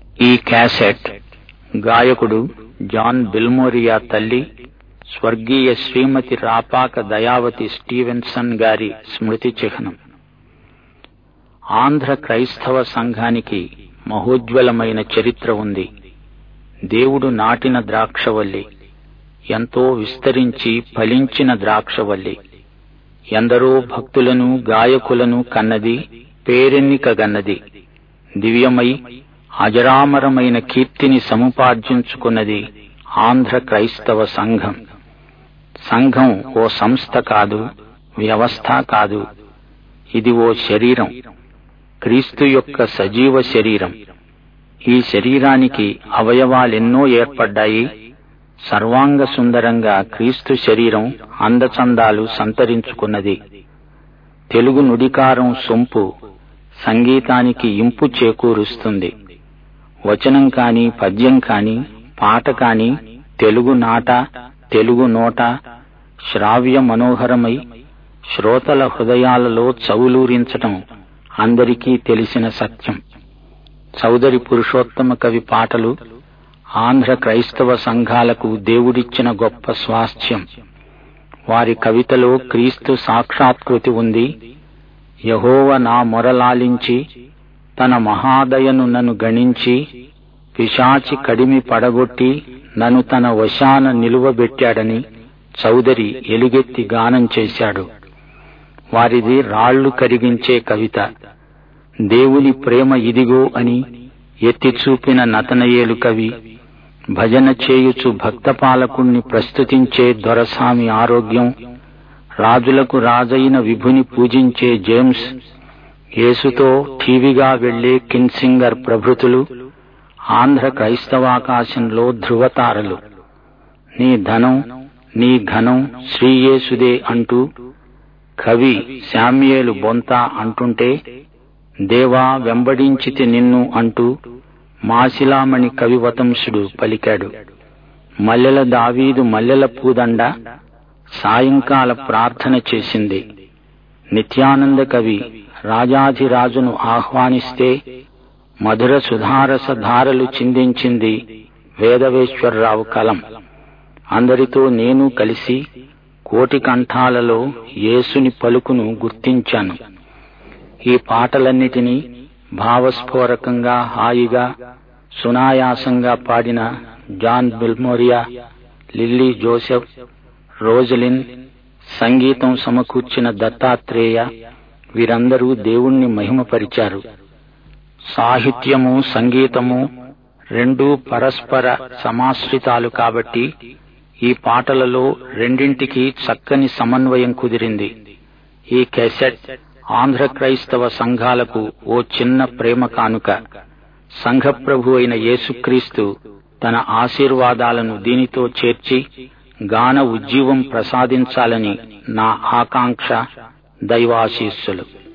ఈ క్యాసెట్ గాయకుడు జాన్ బిల్మోరియా తల్లి స్వర్గీయ శ్రీమతి రాపాక దయావతి స్టీవెన్సన్ గారి స్మృతి చిహ్నం. ఆంధ్ర క్రైస్తవ సంఘానికి మహోజ్వలమైన చరిత్ర ఉంది. దేవుడు నాటిన ద్రాక్షవల్లి, ఎంతో విస్తరించి ఫలించిన ద్రాక్షవల్లి, ఎందరో భక్తులను గాయకులను కన్నది, పేరెన్నికగన్నది, దివ్యమై అజరామరమైన కీర్తిని సముపార్జించుకున్నది ఆంధ్ర క్రైస్తవ సంఘం. సంఘం ఓ సంస్థ కాదు, వ్యవస్థ కాదు. ఇది ఓ శరీరం, క్రీస్తు యొక్క సజీవ శరీరం. ఈ శరీరానికి అవయవాలెన్నో ఏర్పడ్డాయి. సర్వాంగ సుందరంగా క్రీస్తు శరీరం అందచందాలు సంతరించుకున్నది. తెలుగు నుడికారం సొంపు సంగీతానికి ఇంపు చేకూరుస్తుంది. వచనం కాని, పద్యం కాని, పాట కాని, తెలుగు నాట, తెలుగు నోట శ్రావ్య మనోహరమై శ్రోతల హృదయాలలో చవులూరించటం అందరికీ తెలిసిన సత్యం. చౌదరి పురుషోత్తమ కవి పాటలు ఆంధ్ర క్రైస్తవ సంఘాలకు దేవుడిచ్చిన గొప్ప స్వాస్థ్యం. వారి కవితలో క్రీస్తు సాక్షాత్కృతి ఉంది. యెహోవా నా మొరలాలించి తన మహాదయను నన్ను గణించి పిశాచి కడిమి పడగొట్టి నన్ను తన వశాన నిలువబెట్టాడని చౌదరి ఎలుగెత్తి గానం చేశాడు. వారిది రాళ్లు కరిగించే కవిత. దేవుని ప్రేమ ఇదిగో అని ఎత్తి చూపిన నతనయేలు కవి, భజన చేయుచు భక్తపాలకుణ్ణి ప్రస్తుతించే దొరసామి ఆరోగ్యం, రాజులకు రాజైన విభుని పూజించే జేమ్స్, యేసుతో ఠీవిగా వెళ్లే కిన్సింగర్ ప్రభృతులు ఆంధ్ర క్రైస్తవాకాశంలో ధృవతారలు. నీ ధనం నీ ఘనం శ్రీయేసుదే అంటూ కవి శామ్యేలు బొంత అంటుంటే, దేవా వెంబడించితి నిన్ను అంటూ మాసిలామణి కవివతంసుడు పలికాడు. మల్లెల దావీదు మల్లెల పూదండ సాయంకాల ప్రార్థన చేసింది. నిత్యానంద కవి రాజాధిరాజును ఆహ్వానిస్తే మధుర సుధారస ధారలు చిందించింది వేదవేశ్వరరావు కలం. అందరితో నేను కలిసి కోటి కంఠాలలో యేసుని పలుకును గుర్తించాను. ఈ పాటలన్నిటినీ భావస్ఫోరకంగా, హాయిగా, సునాయాసంగా పాడిన John Bilimoria, Lily Joseph, Rosalin, సంగీతం సమకూర్చిన దత్తాత్రేయ, వీరందరూ దేవుణ్ణి మహిమపరిచారు. సాహిత్యము సంగీతము రెండూ పరస్పర సమాశ్రితాలు కాబట్టి ఈ పాటలలో రెండింటికి చక్కని సమన్వయం కుదిరింది. ఈ క్యాసెట్ ఆంధ్ర క్రైస్తవ సంఘాలకు ఓ చిన్న ప్రేమ కానుక. సంఘప్రభు అయిన యేసుక్రీస్తు తన ఆశీర్వాదాలను దీనితో చేర్చి గాన ఉజ్జీవం ప్రసాదించాలని నా ఆకాంక్ష. దైవాశీస్సులు.